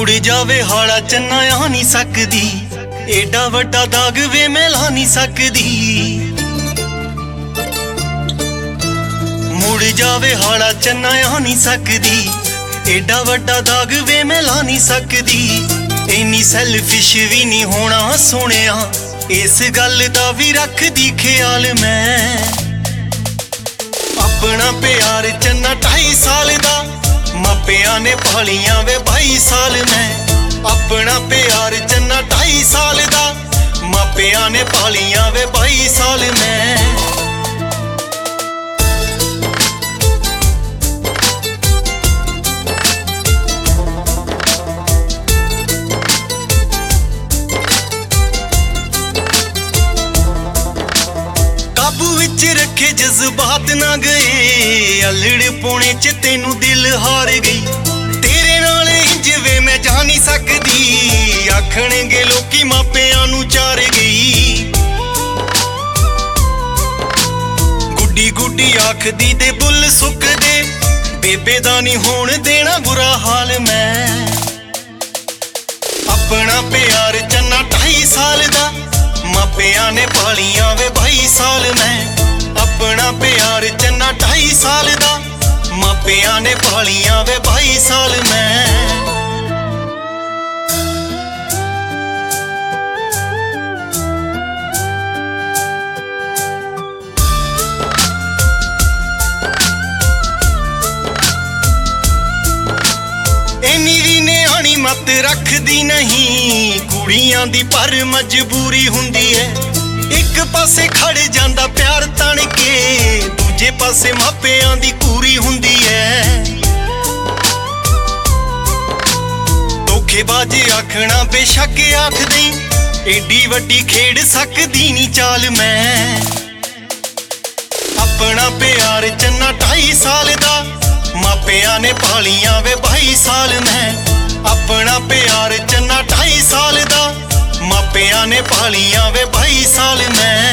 ਮੁੜ ਜਾਵੇ ਹਾਲਾ ਚੰਨਾ ਆ ਨਹੀਂ ਸਕਦੀ, ਏਡਾ ਵੱਡਾ ਦਾਗ ਵੇ ਮੈਂ ਲਾ ਨਹੀਂ ਸਕਦੀ। ਮੁੜ ਜਾਵੇ ਹਾਲਾ ਚੰਨਾ ਆ ਨਹੀਂ ਸਕਦੀ, ਏਡਾ ਵੱਡਾ ਦਾਗ ਵੇ ਮੈਂ ਲਾ ਨਹੀਂ ਸਕਦੀ। ਇੰਨੀ ਸੈਲਫਿਸ਼ ਵੀ ਨਹੀਂ ਹੋਣਾ ਸੋਹਣਿਆ, ਇਸ ਗੱਲ ਦਾ ਵੀ ਰੱਖਦੀ ਖਿਆਲ ਮੈਂ। ਆਪਣਾ ਪਿਆਰ ਚੰਨਾ 2.5 ਸਾਲ ਦਾ, ਮਾਪਿਆਂ ਨੇ ਪਾਲੀਆਂ ਵੇ 22 ਸਾਲ ਮੈਂ। ਆਪਣਾ ਪਿਆਰ ਚੰਨਾ 2.5 ਸਾਲ ਦਾ, ਮਾਪਿਆਂ ਨੇ ਪਾਲੀਆਂ ਵੇ 22 ਸਾਲ ਮੈਂ। ਕਾਬੂ ਵਿੱਚ ਰੱਖੇ ਜਜ਼ਬਾਤ ਨਾ ਗਏ, ਅਲੜ ਪੋਣੇ ਚ ਤੈਨੂੰ ਦਿਲ ਹਾਰ ਗਈ। ਤੇਰੇ ਨਾਲ ਇੰਜ ਵੇ ਮੈਂ ਜਾ ਨਹੀਂ ਸਕਦੀ, ਆਖਣਗੇ ਲੋਕੀ ਮਾਪਿਆਂ ਨੂੰ ਚਾਰ ਗਈ। ਗੁੱਡੀ ਗੁੱਡੀ ਆਖਦੀ ਤੇ ਬੁੱਲ ਸੁੱਕਦੇ, ਬੇਬੇ ਦਾ ਨਹੀਂ ਹੋਣ ਦੇਣਾ ਬੁਰਾ ਹਾਲ ਮੈਂ। ਆਪਣਾ ਪਿਆਰ ਚੰਨਾ 2.5 ਸਾਲ ਦਾ, ਮਾਪਿਆਂ ਨੇ ਪਾਲੀਆਂ ਵੇ 22 ਸਾਲ ਮੈਂ। ਆਪਣਾ ਪਿਆਰ ਚੰਨਾ 2.5 ਸਾਲ ਦਾ, ਮਾਪਿਆਂ ਨੇ ਪਾਲੀਆਂ ਵੇ 22 ਸਾਲ ਮੈਂ। ਇੰਨੀ ਵੀ ਨਿਆਣੀ ਮੱਤ ਰੱਖਦੀ ਨਹੀਂ, ਕੁੜੀਆਂ ਦੀ ਪਰ ਮਜਬੂਰੀ ਹੁੰਦੀ ਹੈ। ਇੱਕ ਪਾਸੇ ਖੜ ਜਾਂਦਾ ਪਿਆਰ ਤਣ ਕੇ, ਦੂਜੇ ਪਾਸੇ ਮਾਪਿਆਂ ਦੀ ਕੂਰੀ ਹੁੰਦੀ ਹੈ। ਧੋਖੇਬਾਜ਼ ਆਖਣਾ ਬੇਸ਼ੱਕ ਆਖਦੀ, ਏਡੀ ਵੱਡੀ ਖੇਡ ਸਕਦੀ ਨਹੀਂ ਚਾਲ ਮੈਂ। ਆਪਣਾ ਪਿਆਰ ਚੰਨਾ 2.5 ਸਾਲ ਦਾ, ਮਾਪਿਆਂ ਨੇ ਪਾਲੀਆਂ ਵੇ 22 ਸਾਲ ਮੈਂ। ਆਪਣਾ ਪਿਆਰ ਚੰਨਾ 2.5 ਸਾਲ ਦਾ, ਮਾਪਿਆਂ ਨੇ ਪਾਲੀਆਂ ਵੇ 22 ਸਾਲ ਮੈਂ।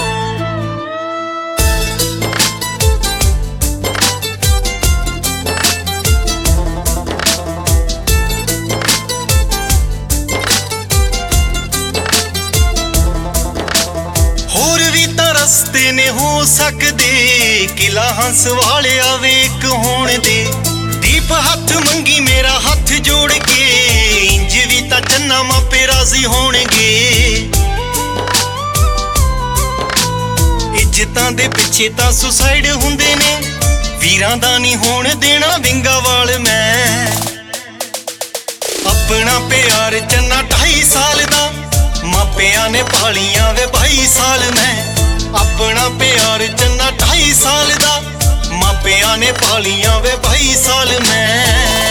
ਹੋਰ ਵੀ ਤਾਂ ਰਸਤੇ ਨੇ ਹੋ ਸਕਦੇ, ਕਿਲਾ ਹੰਸ ਵਾਲਿਆ ਵੇਖ ਹੋਣ ਦੇ। ਦੀਪ ਹੱਥ ਮੰਗੀ ਮੇਰਾ ਹੱਥ ਜੋੜ ਕੇ, ਇੰਜ ਵੀ ਤਾਂ ਚੰਨਾ ਮਾਪੇ ਰਾਜ਼ੀ ਹੋਣਗੇ। ਇੱਜ਼ਤਾਂ ਦੇ ਪਿੱਛੇ ਤਾਂ ਸੁਸਾਈਡ ਹੁੰਦੇ ਨੇ, ਵੀਰਾਂ ਦਾ ਨਹੀਂ ਹੋਣ ਦੇਣਾ ਵਿੰਗਾ ਵਾਲ ਮੈਂ। ਆਪਣਾ ਪਿਆਰ ਚੰਨਾ 2.5 ਸਾਲ ਦਾ, ਮਾਪਿਆਂ ਨੇ ਪਾਲੀਆਂ ਵੇ 22 ਸਾਲ ਮੈਂ। ਆਪਣਾ ਪਿਆਰ ਚੰਨਾ 2.5 ਸਾਲ ਦਾ, ਮਾਪਿਆਂ ਨੇ ਪਾਲੀਆਂ ਵੇ 22 ਸਾਲ ਮੈਂ।